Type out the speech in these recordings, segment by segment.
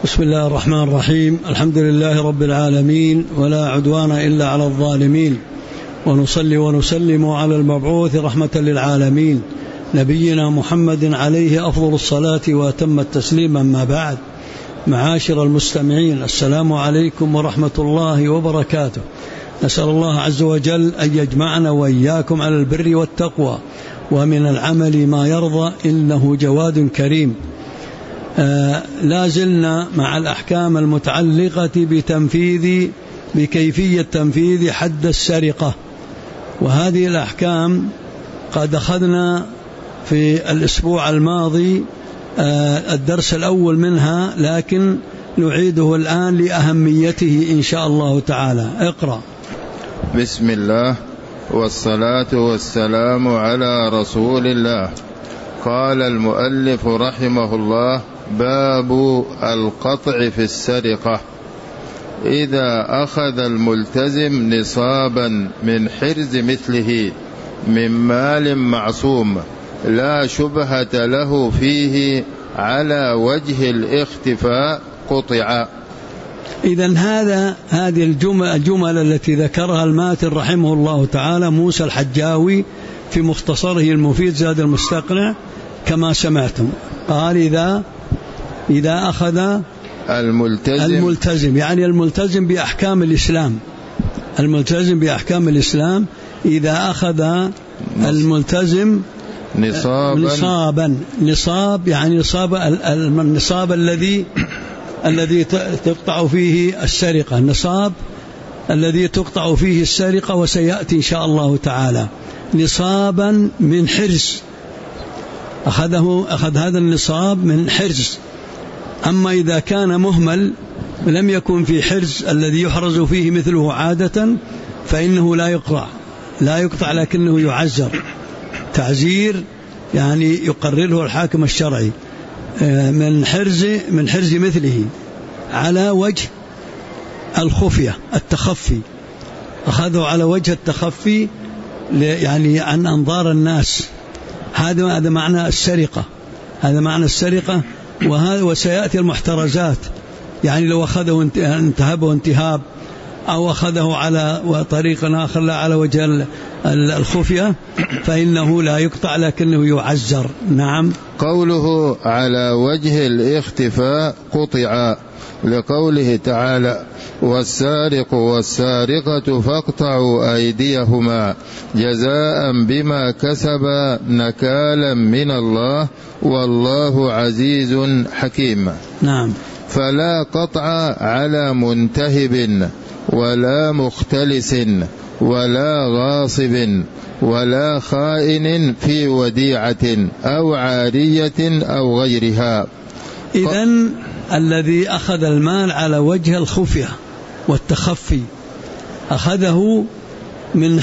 بسم الله الرحمن الرحيم. الحمد لله رب العالمين، ولا عدوان إلا على الظالمين، ونصلي ونسلم على المبعوث رحمة للعالمين نبينا محمد عليه أفضل الصلاة وأتم التسليم. أما بعد، معاشر المستمعين، السلام عليكم ورحمة الله وبركاته. نسأل الله عز وجل أن يجمعنا وإياكم على البر والتقوى ومن العمل ما يرضى، إنه جواد كريم. لا زلنا مع الأحكام المتعلقة بكيفية تنفيذ حد السرقة، وهذه الأحكام قد أخذنا في الأسبوع الماضي الدرس الأول منها، لكن نعيده الآن لأهميته إن شاء الله تعالى. اقرأ. بسم الله والصلاة والسلام على رسول الله. قال المؤلف رحمه الله: باب القطع في السرقة. إذا أخذ الملتزم نصابا من حرز مثله من مال معصوم لا شبهة له فيه على وجه الاختفاء قطع. إذن هذه الجمل التي ذكرها الماتن رحمه الله تعالى موسى الحجاوي في مختصره المفيد زاد المستقنع كما سمعتم. قال إذا أخذ الملتزم، يعني الملتزم بأحكام الإسلام، الملتزم بأحكام الإسلام، إذا أخذ الملتزم نصاب يعني النصاب الذي تقطع فيه السرقة، النصاب الذي تقطع فيه السرقة، وسيأتي إن شاء الله تعالى. نصابا من حرز، أخذ هذا النصاب من حرز. أما إذا كان مهمل لم يكن في حرز الذي يحرز فيه مثله عادة، فإنه لا يقطع لكنه يعزر تعزير، يعني يقرره الحاكم الشرعي من حرز مثله على وجه الخفية التخفي. أخذه على وجه التخفي يعني عن أنظار الناس. هذا معنى السرقة، هذا معنى السرقة. وسيأتي المحترزات، يعني لو أخذه انتهبه انتهاب، أو أخذه على طريق آخر لا على وجه الخفية، فإنه لا يقطع لكنه يعزر. نعم. قوله على وجه الاختفاء قطع لقوله تعالى: والسارق والسارقة فاقطعوا أيديهما جزاء بما كسبا نكالا من الله والله عزيز حكيم. نعم. فلا قطع على منتهب ولا مختلس ولا غاصب ولا خائن في وديعة أو عارية أو غيرها. إذن الذي أخذ المال على وجه الخفية والتخفي أخذه من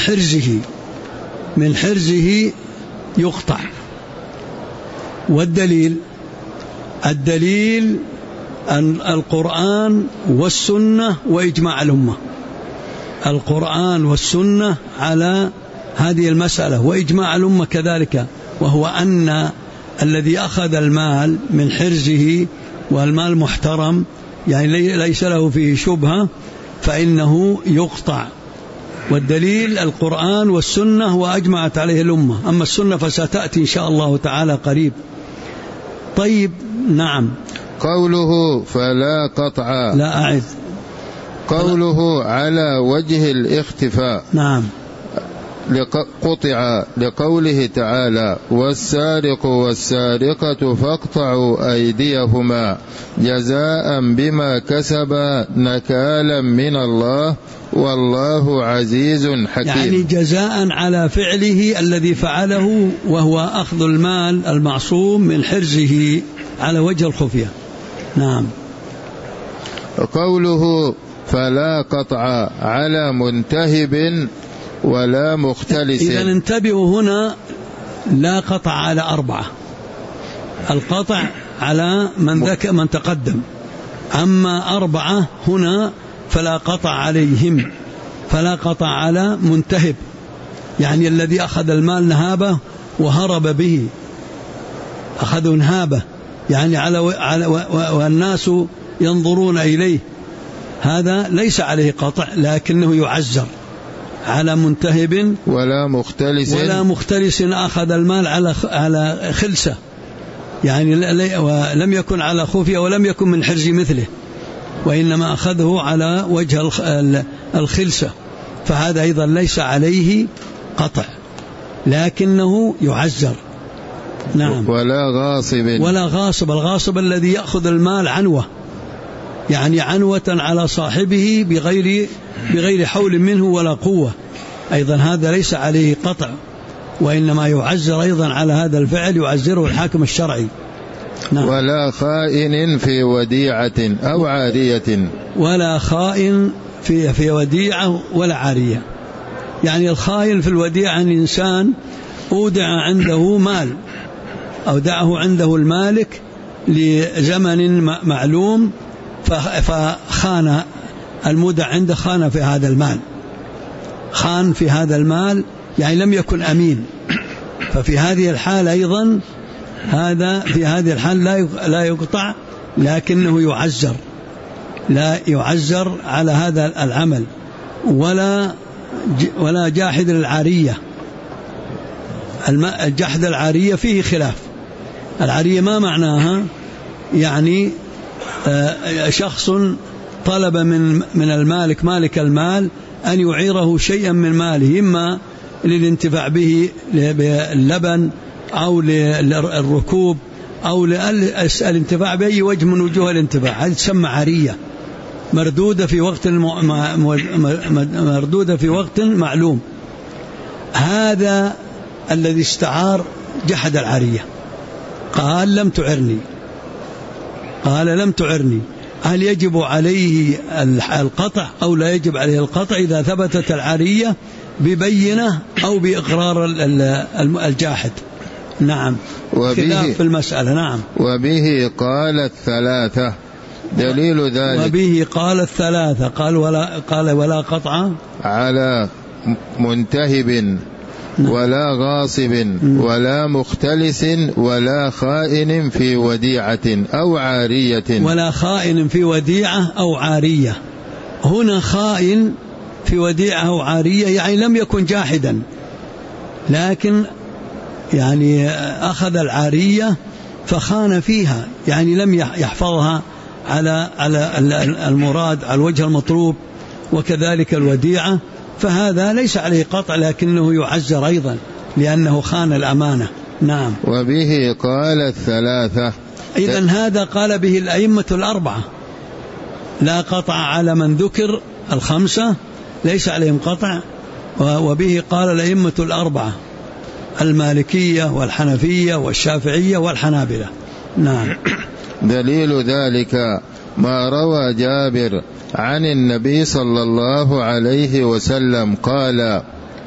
حرزه يقطع. والدليل أن القرآن والسنة وإجماع الأمة، القرآن والسنة على هذه المسألة، وإجماع الأمة كذلك، وهو أن الذي أخذ المال من حرزه والمال محترم، يعني ليس له فيه شبهة، فإنه يقطع. والدليل القرآن والسنة وأجمعت عليه الأمة. أما السنة فستأتي إن شاء الله تعالى قريب. طيب. نعم. قوله فلا قطع، لا أعد. قوله على وجه الاختفاء. نعم. قطع لقوله تعالى: والسارق والسارقة فاقطعوا أيديهما جزاء بما كسبا نكالا من الله والله عزيز حكيم. يعني جزاء على فعله الذي فعله، وهو أخذ المال المعصوم من حرزه على وجه الخفية. نعم. قوله فلا قطع على منتهب ولا مختلس. إذا انتبهوا هنا، لا قطع على 4، القطع على من تقدم. أما 4 هنا فلا قطع عليهم، فلا قطع على منتهب، يعني الذي أخذ المال نهابه وهرب به، أخذوا نهابه، يعني والناس ينظرون إليه، هذا ليس عليه قطع لكنه يعزر على منتهب ولا مختلس أخذ المال على خلسة، يعني لم يكن على خفية ولم يكن من حرز مثله، وإنما أخذه على وجه الخلسة، فهذا أيضا ليس عليه قطع لكنه يعزر. نعم. ولا غاصب، الغاصب الذي يأخذ المال عنوة، يعني عنوة على صاحبه بغير حول منه ولا قوة، أيضا هذا ليس عليه قطع، وإنما يعزر أيضا على هذا الفعل، يعزره الحاكم الشرعي. نعم. ولا خائن في وديعة أو عارية، ولا خائن في وديعة ولا عارية. يعني الخائن في الوديعة الإنسان أودع عنده مال، أودعه عنده المالك لزمن معلوم، فخان المودع عنده، خان في هذا المال، يعني لم يكن أمين، ففي هذه الحالة أيضا في هذه الحال لا يقطع لكنه يعزر على هذا العمل. ولا جاحد العارية. الجحد العارية فيه خلاف. العارية ما معناها؟ يعني شخص طلب من المالك مالك المال أن يعيره شيئا من ماله، إما للانتفاع به باللبن أو للركوب أو الانتفاع بأي وجه من وجوه الانتفاع، هذه تسمى عارية مردودة في وقت معلوم. هذا الذي استعار جحد العارية، قال لم تعرني، هل يجب عليه القطع أو لا يجب عليه القطع إذا ثبتت العارية ببينة أو بإقرار الجاحد؟ نعم، خلاف في المسألة. نعم. وبه قال الثلاثة، دليل ذلك. وبه قال الثلاثة، قال ولا قطع على منتهب ولا غاصب ولا مختلس ولا خائن في وديعة أو عارية. ولا خائن في وديعة أو عارية. هنا خائن في وديعة أو عارية يعني لم يكن جاحدا، لكن يعني أخذ العارية فخان فيها، يعني لم يحفظها على المراد، على الوجه المطلوب، وكذلك الوديعة، فهذا ليس عليه قطع لكنه يعزر أيضا لأنه خان الأمانة. نعم. وبه قال الثلاثة، إذن هذا قال به الأئمة الأربعة، لا قطع على من ذكر، الخمسة ليس عليهم قطع، وبه قال الأئمة الأربعة، المالكية والحنفية والشافعية والحنابلة. نعم. دليل ذلك ما روى جابر عن النبي صلى الله عليه وسلم قال: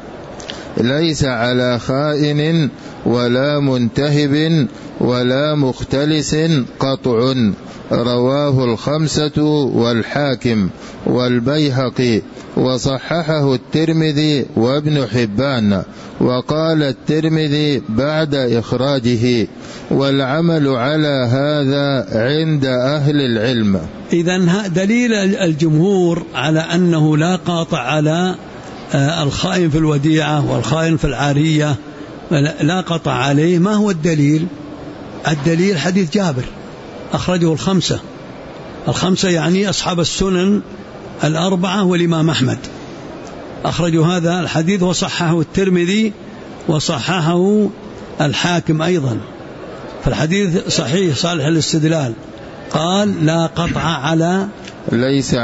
ليس على خائن ولا منتهب ولا مختلس قطع، رواه الخمسة والحاكم والبيهقي، وصححه الترمذي وابن حبان، وقال الترمذي بعد إخراجه: والعمل على هذا عند أهل العلم. إذن دليل الجمهور على أنه لا قاطع على الخائن في الوديعة والخائن في العارية، لا قطع عليه. ما هو الدليل؟ الدليل حديث جابر أخرجه الخمسة يعني أصحاب السنن الأربعة والإمام أحمد أخرجوا هذا الحديث، وصححه الترمذي وصححه الحاكم أيضا، فالحديث صحيح صالح الاستدلال. قال: لا قطع على ليس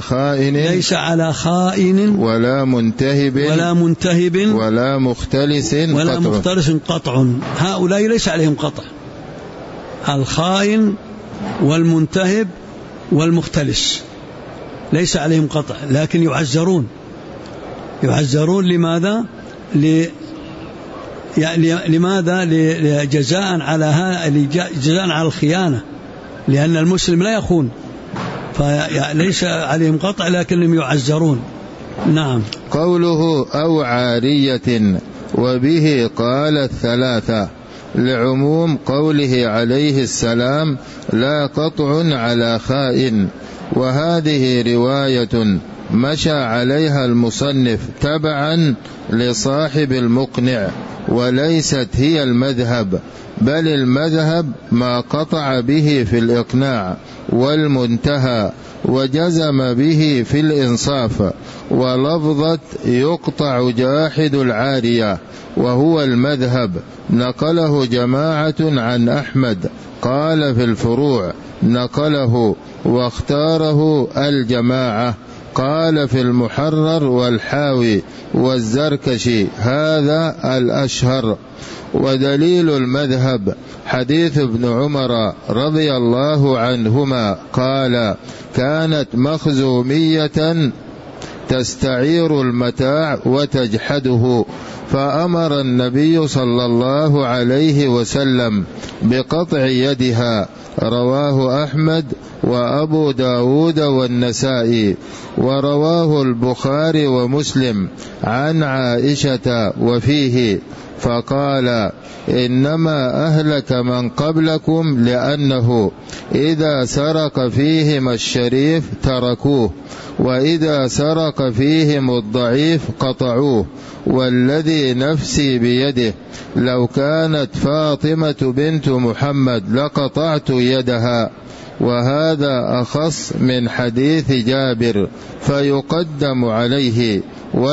على خائن ولا منتهب ولا مختلس قطع. هؤلاء ليس عليهم قطع، الخائن والمنتهب والمختلس ليس عليهم قطع، لكن يعزرون لماذا؟ لماذا؟ جزاء على الخيانة، لأن المسلم لا يخون، فليس عليهم قطع لكنهم يعزرون. نعم. قوله أو عارية وبه قال الثلاثة، لعموم قوله عليه السلام لا قطع على خائن، وهذه رواية مشى عليها المصنف تبعا لصاحب المقنع، وليست هي المذهب، بل المذهب ما قطع به في الإقناع والمنتهى وجزم به في الإنصاف. ولفظة يقطع جاحد العارية وهو المذهب نقله جماعة عن أحمد، قال في الفروع نقله واختاره الجماعة، قال في المحرر والحاوي والزركشي هذا الأشهر. ودليل المذهب حديث ابن عمر رضي الله عنهما قال كانت مخزومية تستعير المتاع وتجحده، فأمر النبي صلى الله عليه وسلم بقطع يدها، رواه أحمد وأبو داود والنسائي، ورواه البخاري ومسلم عن عائشة وفيه فقال إنما أهلك من قبلكم لأنه إذا سرق فيهم الشريف تركوه، وإذا سرق فيهم الضعيف قطعوه، والذي نفسي بيده لو كانت فاطمة بنت محمد لقطعت يدها. وهذا أخص من حديث جابر فيقدم عليه،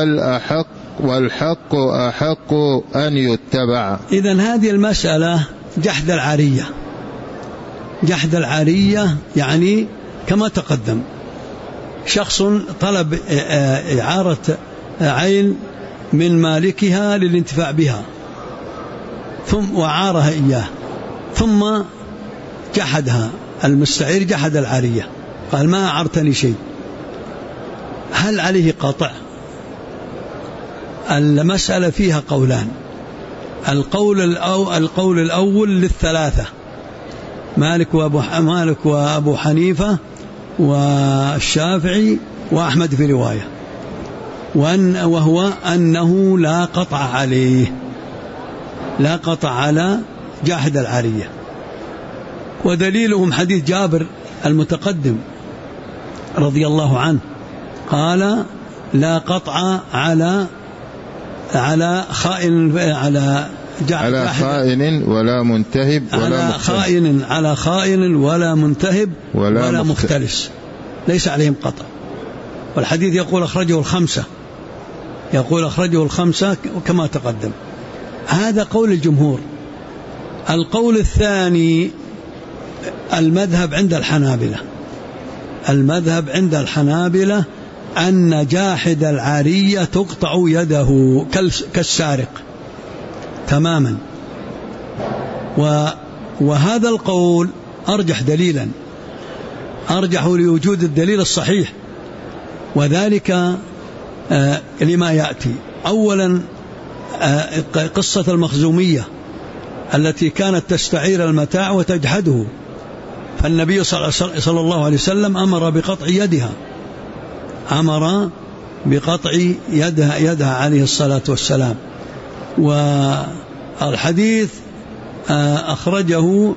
والحق أحق أن يتبع. إذن هذه المسألة جحد العارية، جحد العارية يعني كما تقدم شخص طلب إعارة عين من مالكها للانتفاع بها ثم وعارها إياه، ثم جحدها المستعير، جحد العارية، قال ما أعرتني شيء، هل عليه قطع؟ المسألة فيها قولان. القول الأول للثلاثة، مالك وأبو حنيفة والشافعي وأحمد في رواية، وهو أنه لا قطع عليه، لا قطع على جاحد العارية. ودليلهم حديث جابر المتقدم رضي الله عنه قال لا قطع على خائن، على خائن ولا منتهب ولا خائن، على خائن ولا منتهب ولا مختلس، ليس عليهم قطع. والحديث يقول أخرجه الخمسة كما تقدم. هذا قول الجمهور. القول الثاني المذهب عند الحنابلة أن جاحد العارية تقطع يده كالسارق تماما، وهذا القول أرجح دليلا، أرجح لوجود الدليل الصحيح، وذلك لما يأتي. أولا قصة المخزومية التي كانت تستعير المتاع وتجحده، فالنبي صلى الله عليه وسلم أمر بقطع يدها، أمر بقطع يدها عليه الصلاة والسلام. والحديث أخرجه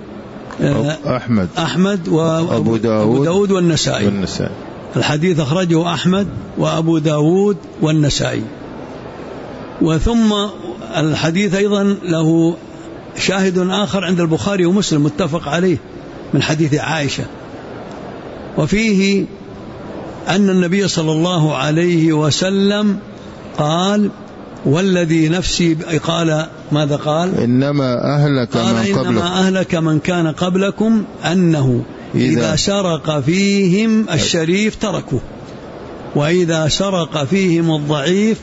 أحمد وأبو داود والنسائي. الحديث أخرجه أحمد وأبو داود والنسائي. وثم الحديث أيضا له شاهد آخر عند البخاري ومسلم متفق عليه من حديث عائشة، وفيه أن النبي صلى الله عليه وسلم قال والذي نفسي، قال ماذا قال؟ إنما أهلك من كان قبلكم أنه إذا سرق فيهم الشريف تركوه، وإذا سرق فيهم الضعيف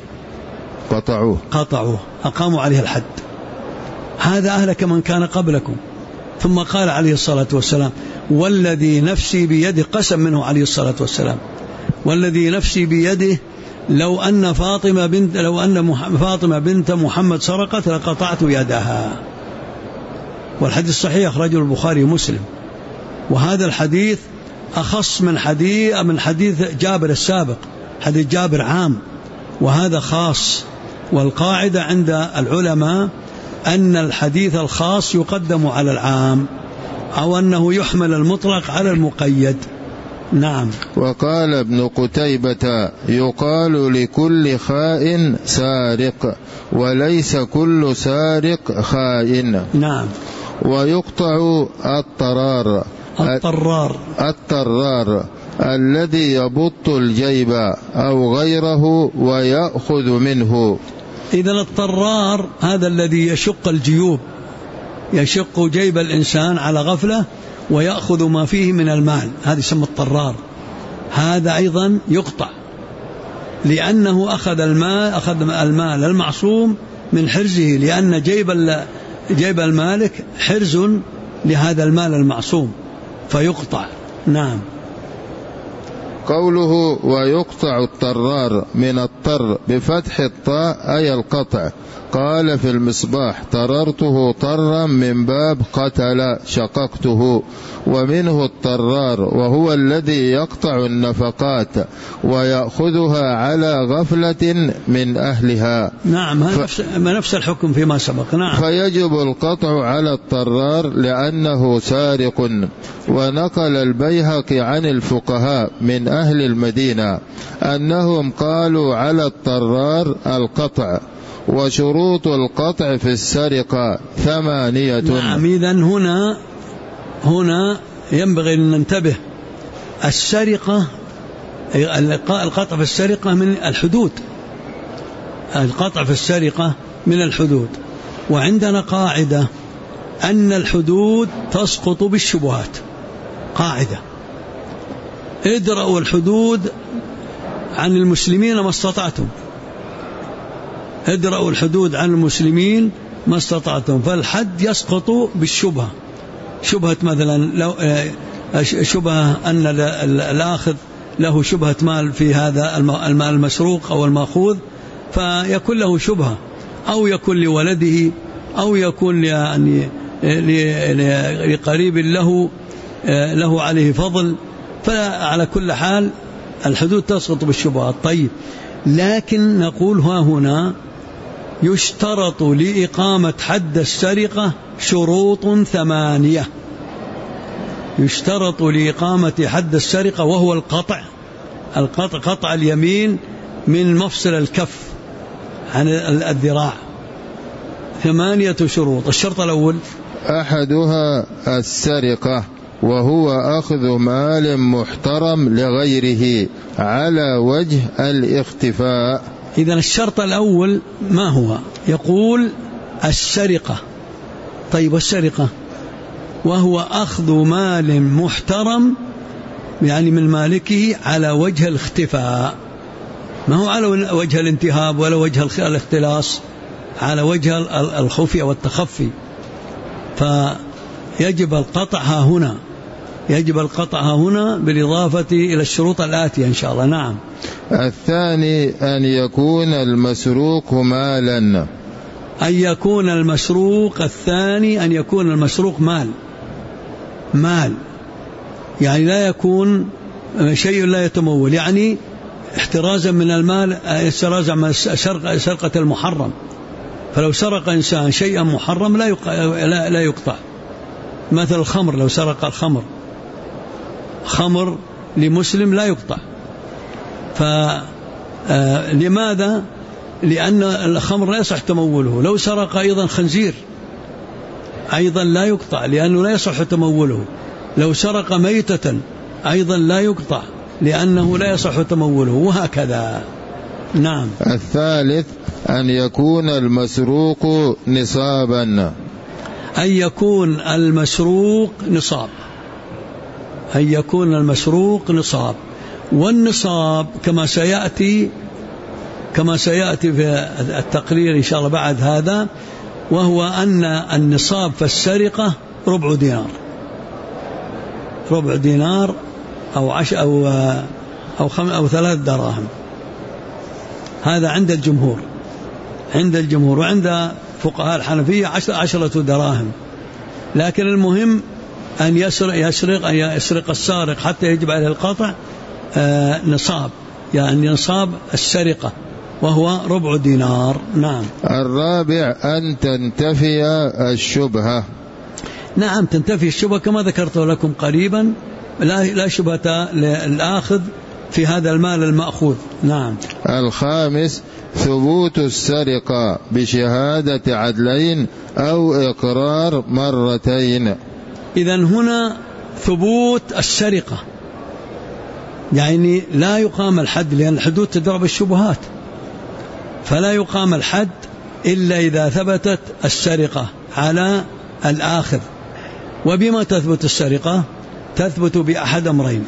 قطعوه أقاموا عليه الحد. هذا أهلك من كان قبلكم. ثم قال عليه الصلاة والسلام والذي نفسي بيده، قسم منه عليه الصلاة والسلام، والذي نفسي بيده لو أن فاطمة بنت محمد سرقت لقطعت يدها. والحديث صحيح أخرجه البخاري ومسلم. وهذا الحديث أخص من حديث جابر السابق، حديث جابر عام وهذا خاص. والقاعدة عند العلماء أن الحديث الخاص يقدم على العام، أو أنه يحمل المطلق على المقيد. نعم. وقال ابن قتيبة: يقال لكل خائن سارق، وليس كل سارق خائن. نعم. ويقطع الطرار الذي يبط الجيب أو غيره ويأخذ منه. إذن الطرار هذا الذي يشق الجيوب، يشق جيب الإنسان على غفلة ويأخذ ما فيه من المال، هذا يسمى الطرار. هذا أيضا يقطع، لأنه أخذ المال المعصوم من حرزه، لأن جيب المالك حرز لهذا المال المعصوم فيقطع. نعم. قوله ويقطع الطرار من الطر بفتح الطاء أي القطع. قال في المصباح: طررته طرا من باب قتل شققته. ومنه الطرار، وهو الذي يقطع النفقات ويأخذها على غفلة من أهلها. نعم، نفس الحكم فيما سبق. نعم. فيجب القطع على الطرار لأنه سارق. ونقل البيهقي عن الفقهاء من أهل المدينة أنهم قالوا على الطرار القطع. وشروط القطع في السرقة 8. نعم. إذن هنا ينبغي أن ننتبه. السرقة، القطع في السرقة من الحدود، القطع في السرقة من الحدود. وعندنا قاعدة أن الحدود تسقط بالشبهات، قاعدة: ادرأوا الحدود عن المسلمين ما استطعتم، ادرأوا الحدود عن المسلمين ما استطعتم. فالحد يسقط بالشبهة، شبهة مثلا لو شبهة أن الآخذ له شبهة مال في هذا المال المسروق أو المأخوذ، فيكون له شبهة، أو يكون لولده، أو يكون يعني لقريب له عليه فضل. فعلى كل حال الحدود تسقط بالشبهات. طيب، لكن نقول ها هنا يشترط لإقامة حد السرقة شروط 8. يشترط لإقامة حد السرقة، وهو القطع، قطع اليمين من مفصل الكف عن الذراع. 8 شروط. الشرط الأول: أحدها السرقة، وهو أخذ مال محترم لغيره على وجه الاختفاء. إذن الشرط الأول ما هو؟ يقول السرقة. طيب، السرقة وهو أخذ مال محترم يعني من مالكه على وجه الاختفاء، ما هو على وجه الانتهاب ولا وجه الاختلاس، على وجه الخفية والتخفي. فيجب القطع هنا، يجب القطع هنا بالإضافة إلى الشروط الآتية إن شاء الله. نعم. الثاني أن يكون المسروق مالا، أن يكون المسروق، الثاني أن يكون المسروق مال، يعني لا يكون شيء لا يتمول، يعني احترازا من المال، احترازا من سرقة المحرم. فلو سرق إنسان شيئا محرم لا يقطع. مثل الخمر، لو سرق الخمر، خمر لمسلم لا يقطع. فلماذا؟ لأن الخمر لا يصح تموله. لو سرق أيضا خنزير أيضا لا يقطع، لأنه لا يصح تموله. لو سرق ميتة أيضا لا يقطع، لأنه لا يصح تموله، وهكذا. نعم. الثالث أن يكون المسروق نصابا، أن يكون المسروق نصاب، أن يكون المسروق نصاب. والنصاب كما سيأتي في التقرير إن شاء الله بعد هذا، وهو أن النصاب في السرقة ربع دينار أو 3 دراهم. هذا عند الجمهور، وعند فقهاء الحنفية 10 دراهم. لكن المهم أن يسرق السارق حتى يجب عليه القطع نصاب، يعني نصاب السرقة وهو ربع دينار. نعم. الرابع أن تنتفي الشبهة. نعم، تنتفي الشبهة كما ذكرت لكم قريبا، لا شبهة للآخذ في هذا المال المأخوذ. نعم. الخامس ثبوت السرقة بشهادة عدلين أو إقرار مرتين. إذن هنا ثبوت السرقة، يعني لا يقام الحد، لأن الحدود تدرى بالشبهات، فلا يقام الحد إلا إذا ثبتت السرقة على الآخذ. وبما تثبت السرقة؟ تثبت بأحد أمرين: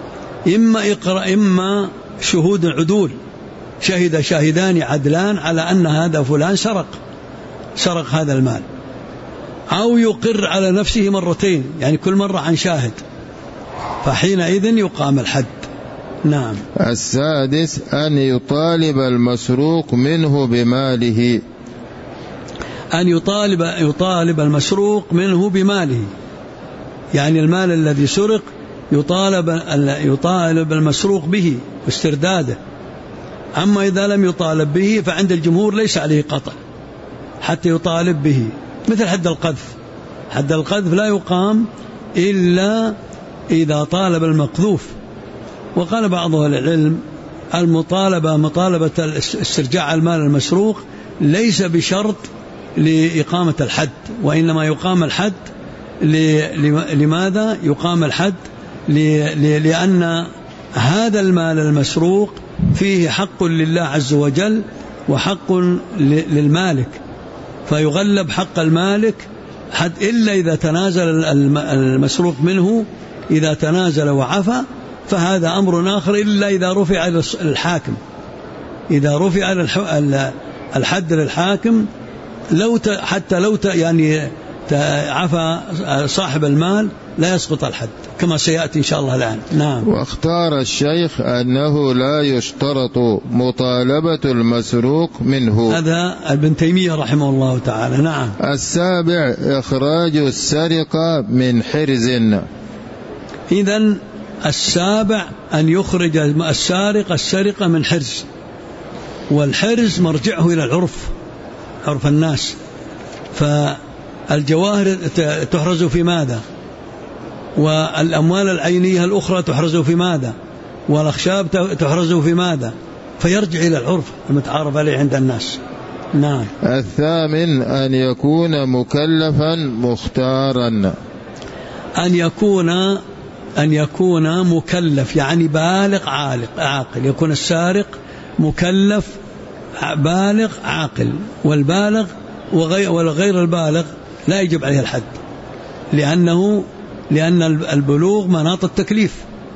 إما شهود عدول، شهد شاهدان عدلان على أن هذا فلان سرق هذا المال، أو يقر على نفسه مرتين، يعني كل مرة عن شاهد، فحينئذ يقام الحد. نعم. السادس أن يطالب المسروق منه بماله. أن يطالب المسروق منه بماله، يعني المال الذي سرق يطالب المسروق به واسترداده. أما إذا لم يطالب به فعند الجمهور ليس عليه قطع حتى يطالب به، مثل حد القذف. حد القذف لا يقام إلا إذا طالب المقذوف. وقال بعض أهل العلم مطالبة استرجاع المال المسروق ليس بشرط لإقامة الحد، وإنما يقام الحد لماذا يقام الحد؟ لأن هذا المال المسروق فيه حق لله عز وجل وحق للمالك، فيغلب حق المالك حد إلا إذا تنازل المسروق منه، إذا تنازل وعفى فهذا أمر آخر، إلا إذا رفع الحاكم. إذا رفع الحد للحاكم حتى لو يعني عفى صاحب المال لا يسقط الحد، كما سيأتي إن شاء الله الآن. نعم. واختار الشيخ أنه لا يشترط مطالبة المسروق منه. هذا ابن تيمية رحمه الله تعالى. نعم. السابع إخراج السرقة من حرز. إذن السابع أن يخرج السارق السرقة من حرز، والحرز مرجعه إلى العرف، عرف الناس. فالجواهر تحرز في ماذا؟ والأموال العينية الأخرى تحرز في ماذا؟ والأخشاب تحرز في ماذا؟ فيرجع إلى العرف المتعارف عليه عند الناس. نعم. الثامن أن يكون مكلفا مختارا. أن يكون مكلف، يعني بالغ عاقل. يكون السارق مكلف بالغ عاقل، والبالغ والغير البالغ لا يجب عليه الحد، لأن البلوغ مناط التكليف.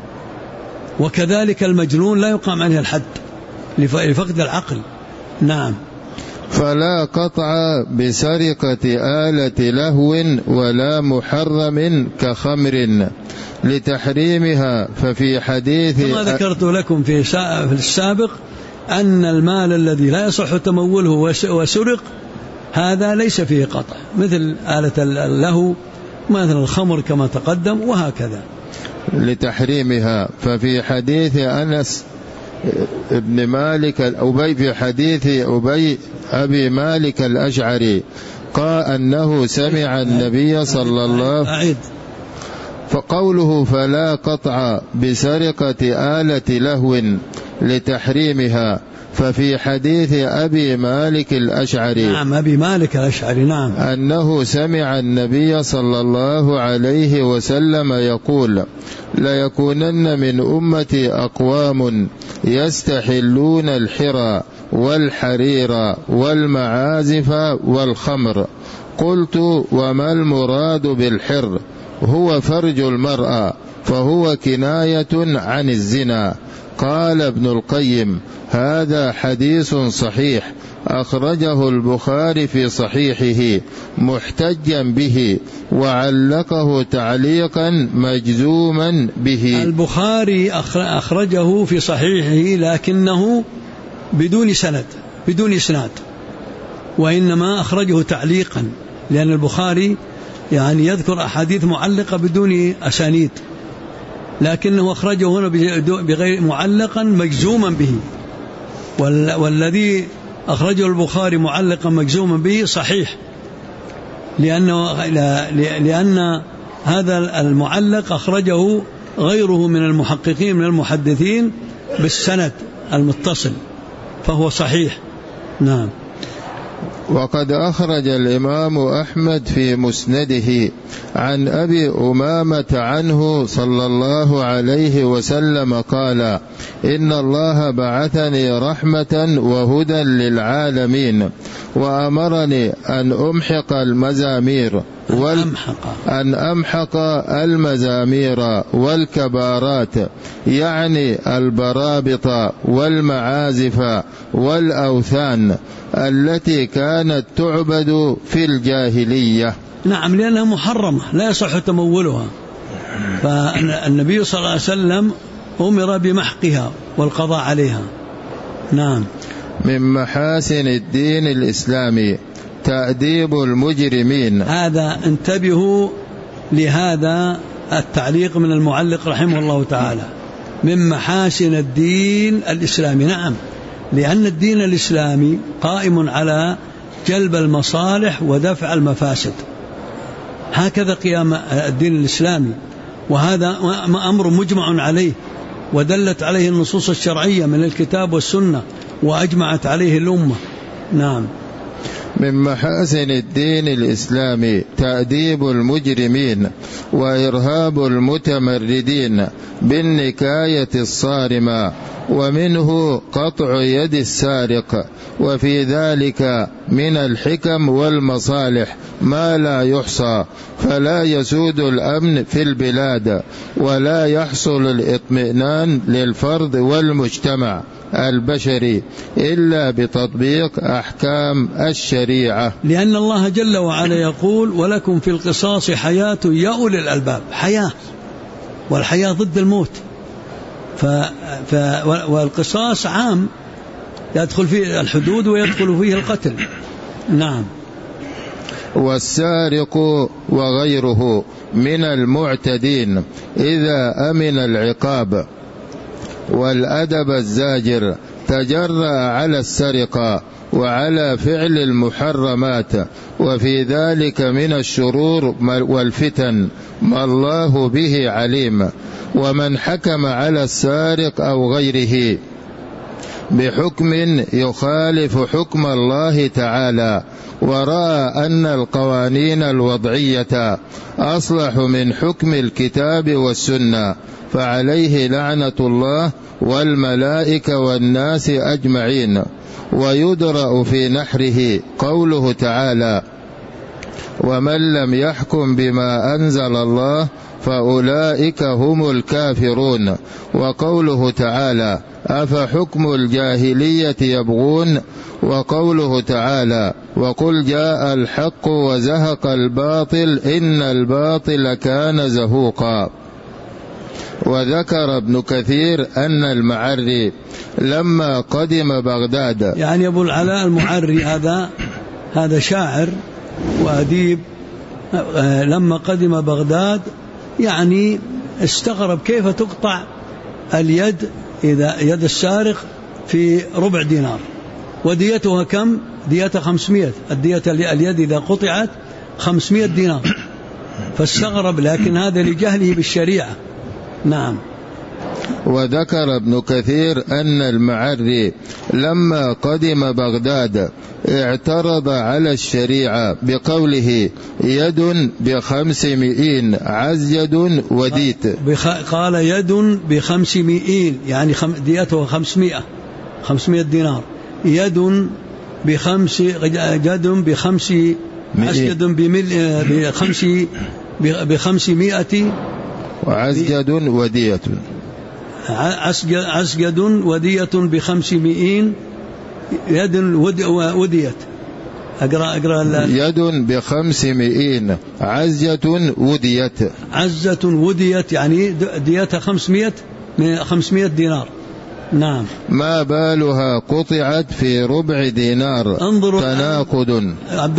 وكذلك المجنون لا يقام عليه الحد لفقد العقل. نعم. فلا قطع بسرقة آلة لهو ولا محرم كخمر لتحريمها، ففي حديث كما ذكرت لكم في السابق أن المال الذي لا يصح تموله وسرق هذا ليس فيه قطع، مثل آلة اللهو، مثل الخمر كما تقدم، وهكذا. لتحريمها. ففي حديث أنس ابن مالك في حديث أبي مالك الأشعري قال أنه سمع النبي صلى الله عليه وسلم. فقوله فلا قطع بسرقة آلة لهو لتحريمها، ففي حديث أبي مالك الأشعري. نعم، أبي مالك الأشعري. نعم. أنه سمع النبي صلى الله عليه وسلم يقول ليكونن من أمتي أقوام يستحلون الحرى والحرير والمعازف والخمر. قلت وما المراد بالحر؟ هو فرج المرأة، فهو كناية عن الزنا. قال ابن القيم هذا حديث صحيح أخرجه البخاري في صحيحه محتجا به، وعلقه تعليقا مجزوما به. البخاري أخرجه في صحيحه لكنه بدون سند، بدون إسناد، وإنما أخرجه تعليقا، لأن البخاري يعني يذكر أحاديث معلقة بدون أسانيد، لكنه أخرجه هنا بغير معلقا مجزوما به، والذي أخرجه البخاري معلقا مجزوما به صحيح، لأن هذا المعلق أخرجه غيره من المحققين من المحدثين بالسند المتصل، فهو صحيح. نعم. وقد أخرج الإمام أحمد في مسنده عن أبي أمامة عنه صلى الله عليه وسلم قال: إن الله بعثني رحمة وهدى للعالمين، وأمرني أن أمحق المزامير المزامير والكبارات، يعني البرابط والمعازف والأوثان التي كانت تعبد في الجاهلية. نعم، لأنها محرمة لا يصح تمولها، فالنبي صلى الله عليه وسلم أمر بمحقها والقضاء عليها. نعم. من محاسن الدين الإسلامي تأديب المجرمين. هذا انتبهوا لهذا التعليق من المعلق رحمه الله تعالى، من محاسن الدين الإسلامي. نعم، لأن الدين الإسلامي قائم على جلب المصالح ودفع المفاسد، هكذا قيام الدين الإسلامي، وهذا أمر مجمع عليه ودلت عليه النصوص الشرعية من الكتاب والسنة وأجمعت عليه الأمة. نعم. من محاسن الدين الإسلامي تأديب المجرمين وإرهاب المتمردين بالنكاية الصارمة، ومنه قطع يد السارق، وفي ذلك من الحكم والمصالح ما لا يحصى، فلا يسود الأمن في البلاد ولا يحصل الاطمئنان للفرد والمجتمع البشري إلا بتطبيق أحكام الشريعة، لأن الله جل وعلا يقول: ولكم في القصاص حياة يا أولي الألباب. حياة، والحياة ضد الموت، والقصاص عام يدخل فيه الحدود ويدخل فيه القتل. نعم. والسارق وغيره من المعتدين إذا أمن العقاب والأدب الزاجر تجرأ على السرقة وعلى فعل المحرمات، وفي ذلك من الشرور والفتن ما الله به عليم. ومن حكم على السارق أو غيره بحكم يخالف حكم الله تعالى ورأى أن القوانين الوضعية أصلح من حكم الكتاب والسنة، فعليه لعنة الله والملائكة والناس أجمعين. ويدرأ في نحره قوله تعالى: ومن لم يحكم بما أنزل الله فأولئك هم الكافرون. وقوله تعالى: أفحكم الجاهلية يبغون. وقوله تعالى: وقل جاء الحق وزهق الباطل إن الباطل كان زهوقا. وذكر ابن كثير أن المعري لما قدم بغداد، يعني أبو العلاء المعري هذا شاعر وأديب، لما قدم بغداد يعني استغرب كيف تقطع اليد، إذا يد السارق في ربع دينار، وديتها كم؟ ديتها 500، اليد إذا قطعت 500 دينار، فاستغرب، لكن هذا لجهله بالشريعة. نعم. وذكر ابن كثير أن المعري لما قدم بغداد اعترض على الشريعة بقوله: يد ب500 عزيد وديت. قال يد ب500، يعني ديته 500 دينار. يد ب5 عزيد ب500 وعزجد ودية. عزجد ودية ب500 يد وديت. أقرأ يد ب500 عزة وديت. عزة وديت يعني ديتها 500 دينار. نعم. ما بالها قطعت في ربع دينار. انظروا تناقض. عبد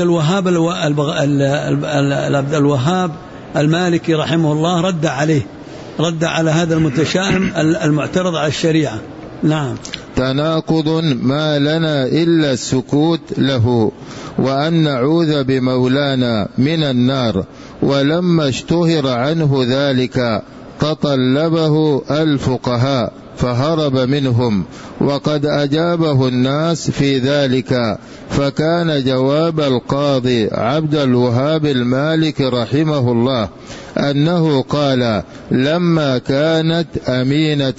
الوهاب المالكي رحمه الله رد على هذا المتشائم المعترض على الشريعة. نعم. تناقض ما لنا إلا السكوت له، وأن نعوذ بمولانا من النار. ولما اشتهر عنه ذلك تطلبه الفقهاء فهرب منهم، وقد أجابه الناس في ذلك، فكان جواب القاضي عبد الوهاب المالكي رحمه الله أنه قال: لما كانت أمينة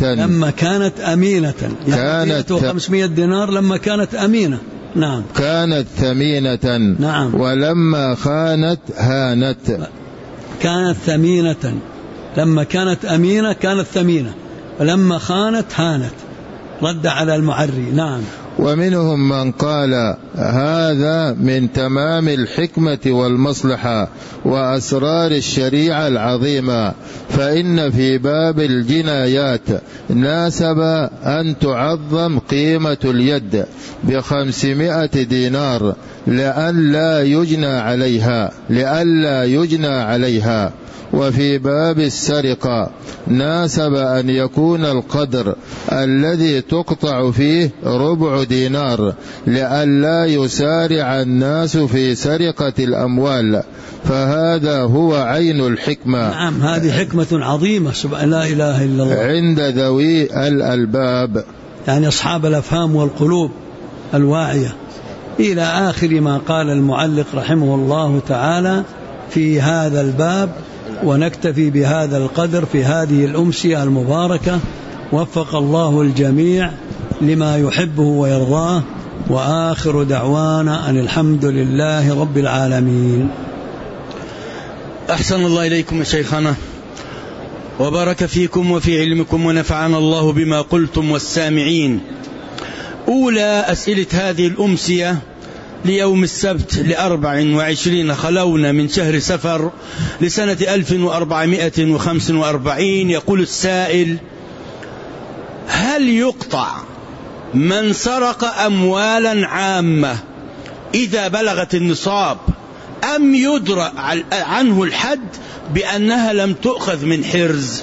كانت 500 دينار لما كانت أمينة. نعم. كانت ثمينة. نعم. ولما خانت هانت. كانت ثمينة، لما كانت أمينة كانت ثمينة، ولما خانت هانت، رد على المعري. نعم. ومنهم من قال: هذا من تمام الحكمة والمصلحة وأسرار الشريعة العظيمة، فإن في باب الجنايات ناسب أن تعظم قيمة اليد ب500 دينار لئلا يجنى عليها. وفي باب السرقة ناسب أن يكون القدر الذي تقطع فيه 4 دينار لئلا يسارع الناس في سرقة الأموال، فهذا هو عين الحكمة. نعم، هذه حكمة عظيمة، لا إله إلا الله، عند ذوي الألباب، يعني أصحاب الأفهام والقلوب الواعية، إلى آخر ما قال المعلق رحمه الله تعالى في هذا الباب. ونكتفي بهذا القدر في هذه الأمسية المباركة، وفق الله الجميع لما يحبه ويرضاه، وآخر دعوانا أن الحمد لله رب العالمين. أحسن الله إليكم يا شيخنا، وبارك فيكم وفي علمكم، ونفعنا الله بما قلتم والسامعين. أولى أسئلة هذه الأمسية ليوم السبت 24 خلونا من شهر سفر لسنة 1445. يقول السائل: هل يقطع من سرق أموالا عامة إذا بلغت النصاب، أم يدرأ عنه الحد بأنها لم تؤخذ من حرز؟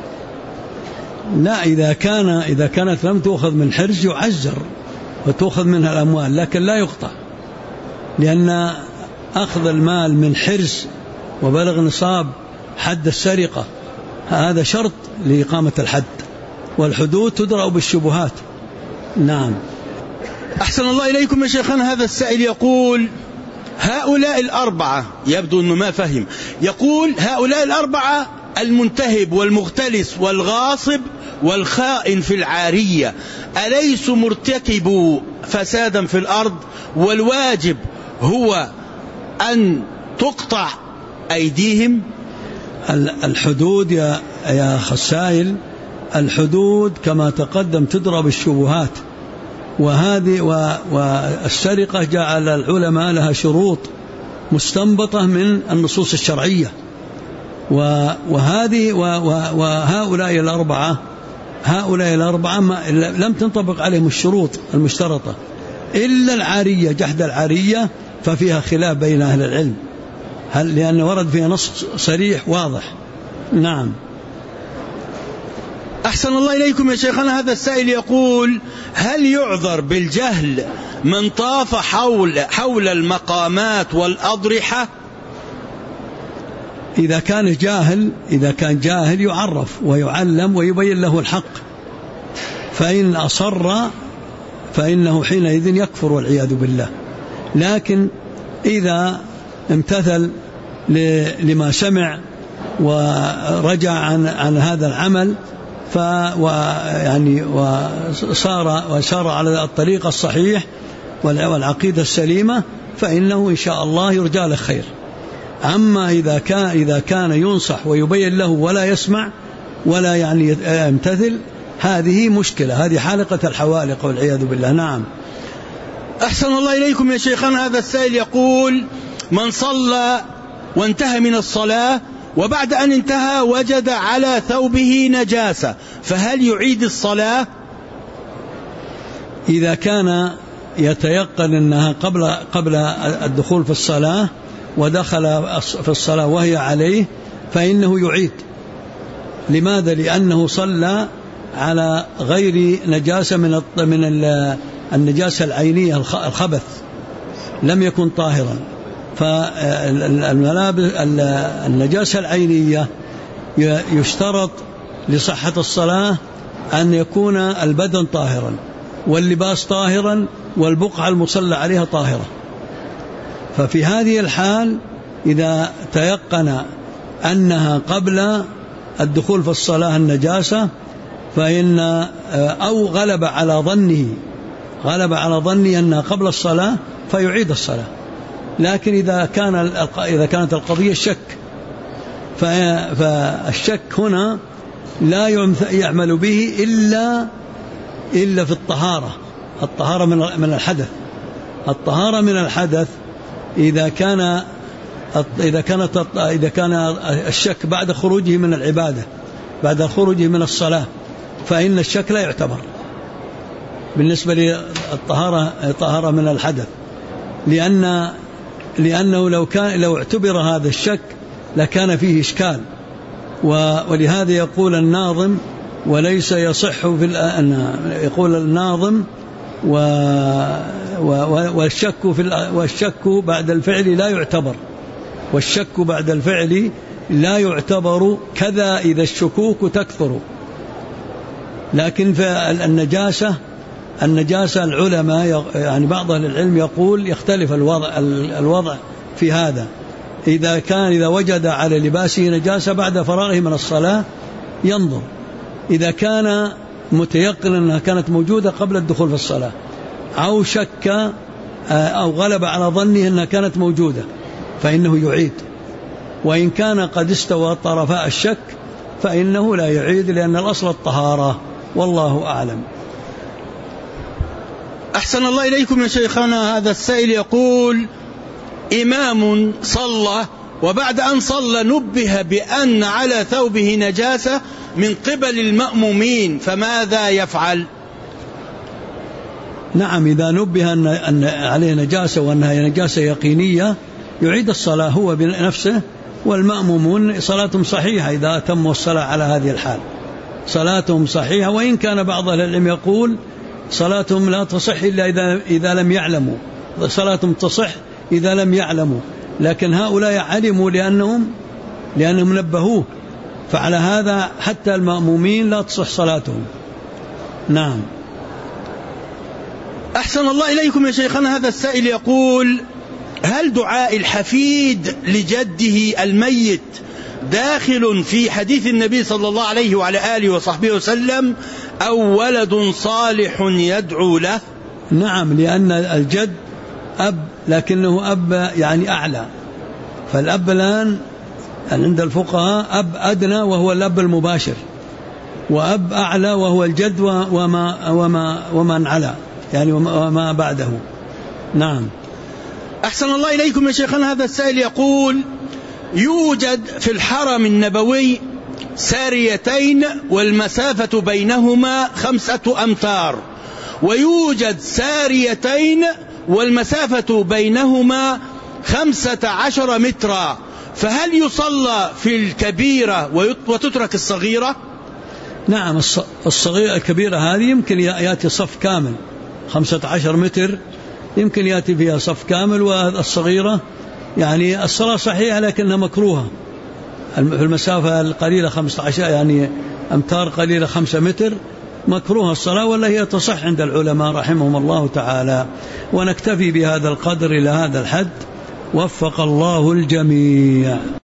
لا، إذا كانت لم تؤخذ من حرز يعزر وتؤخذ منها الأموال، لكن لا يقطع، لأن أخذ المال من حرز وبلغ نصاب حد السرقة هذا شرط لإقامة الحد، والحدود تدرأ بالشبهات. نعم. أحسن الله إليكم يا شيخنا. هذا السائل يقول: هؤلاء الأربعة، يبدو أنه ما فهم، يقول: هؤلاء الأربعة المنتهب والمختلس والغاصب والخائن في العارية أليسوا مرتكبوا فسادا في الأرض، والواجب هو أن تقطع أيديهم؟ الحدود يا خسائل، الحدود كما تقدم تضرب الشبهات، والسرقة جعل العلماء لها شروط مستنبطة من النصوص الشرعية، وهؤلاء الأربعة لم تنطبق عليهم الشروط المشترطة إلا العارية، جحد العارية ففيها خلاف بين أهل العلم، لأن ورد فيها نص صريح واضح. نعم. أحسن الله إليكم يا شيخنا. هذا السائل يقول: هل يعذر بالجهل من طاف حول المقامات والأضرحة؟ إذا كان جاهل يعرف ويعلم ويبين له الحق، فإن أصر فإنه حينئذ يكفر والعياذ بالله. لكن إذا امتثل لما سمع ورجع عن هذا العمل وسار على الطريق الصحيح والعقيدة السليمة، فإنه إن شاء الله يرجى له خير. أما إذا كان ينصح ويبين له ولا يسمع ولا يمتثل، هذه مشكلة، هذه حالقة الحوالق والعياذ بالله. نعم. أحسن الله إليكم يا شيخنا. هذا السائل يقول: من صلى وانتهى من الصلاة وبعد أن انتهى وجد على ثوبه نجاسة، فهل يعيد الصلاة؟ إذا كان يتيقن أنها قبل الدخول في الصلاة ودخل في الصلاة وهي عليه، فإنه يعيد. لماذا؟ لأنه صلى على غير نجاسة من النجاسة العينية الخبث، لم يكن طاهرا. فالملابس النجاسة العينية يشترط لصحة الصلاة أن يكون البدن طاهرا واللباس طاهرا والبقعة المصلى عليها طاهرة. ففي هذه الحال إذا تيقن أنها قبل الدخول في الصلاة النجاسة فإن أو غلب على ظنه أنها قبل الصلاة فيعيد الصلاة. لكن إذا كانت القضية الشك، فالشك هنا لا يعمل به إلا في الطهارة من الحدث. الطهارة من الحدث إذا كان الشك بعد خروجه من العبادة، بعد خروجه من الصلاة، فإن الشك لا يعتبر بالنسبة للطهارة من الحدث، لأنه لو اعتبر هذا الشك لكان فيه إشكال. ولهذا يقول الناظم وليس يصح يقول الناظم والشك بعد الفعل لا يعتبر، والشك بعد الفعل لا يعتبر، كذا إذا الشكوك تكثر. لكن في النجاسة العلماء يعني بعض أهل العلم يقول يختلف الوضع في هذا. إذا وجد على لباسه نجاسة بعد فراغه من الصلاة ينظر، إذا كان متيقن أنها كانت موجودة قبل الدخول في الصلاة، أو شك أو غلب على ظنه أنها كانت موجودة فإنه يعيد. وإن كان قد استوى طرفاء الشك فإنه لا يعيد، لأن الأصل الطهارة، والله أعلم. أحسن الله إليكم يا شيخنا. هذا السائل يقول: إمام صلى وبعد أن صلى نبه بأن على ثوبه نجاسة من قبل المأمومين، فماذا يفعل؟ نعم، إذا نبه أن عليه نجاسة وأنها نجاسة يقينية يعيد الصلاة هو بنفسه، والمأمومون صلاتهم صحيحة إذا أتموا الصلاة على هذه الحال، صلاتهم صحيحة. وإن كان بعض أهل العلم يقول صلاتهم لا تصح إلا إذا لم يعلموا، صلاتهم تصح إذا لم يعلموا، لكن هؤلاء علموا لأنهم نبهوه، فعلى هذا حتى المأمومين لا تصح صلاتهم. نعم. أحسن الله إليكم يا شيخنا. هذا السائل يقول: هل دعاء الحفيد لجده الميت داخل في حديث النبي صلى الله عليه وعلى آله وصحبه وسلم، أو ولد صالح يدعو له؟ نعم، لأن الجد أب، لكنه أب يعني أعلى. فالأب الآن عند الفقهاء أب أدنى وهو الأب المباشر، وأب أعلى وهو الجد ومن على يعني وما بعده. نعم. أحسن الله إليكم يا شيخنا. هذا السائل يقول: يوجد في الحرم النبوي ساريتين والمسافة بينهما 5 أمتار، ويوجد ساريتين والمسافة بينهما 15 مترا، فهل يصلى في الكبيرة وتترك الصغيرة؟ نعم، الصغيرة الكبيرة هذه يمكن يأتي صف كامل، 15 متر يمكن يأتي فيها صف كامل، والصغيرة يعني الصلاة صحيحة لكنها مكروهة في المسافة القليلة 15 يعني أمتار قليلة 5 متر مكروه الصلاة، ولا هي تصح عند العلماء رحمهم الله تعالى. ونكتفي بهذا القدر إلى هذا الحد، وفق الله الجميع.